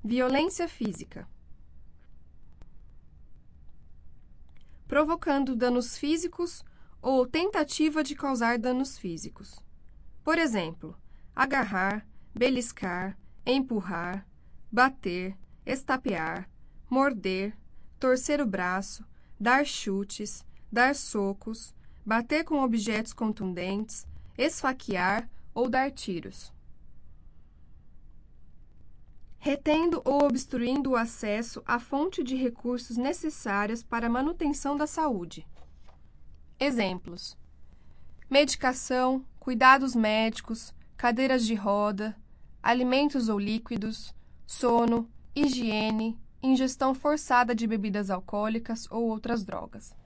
Violência física. Provocando danos físicos ou tentativa de causar danos físicos. Por exemplo, agarrar, beliscar, empurrar, bater, estapear, morder, torcer o braço, dar chutes, dar socos, bater com objetos contundentes, esfaquear ou dar tiros. Retendo ou obstruindo o acesso à fonte de recursos necessárias para a manutenção da saúde. Exemplos: medicação, cuidados médicos, cadeiras de roda, alimentos ou líquidos, sono, higiene, ingestão forçada de bebidas alcoólicas ou outras drogas.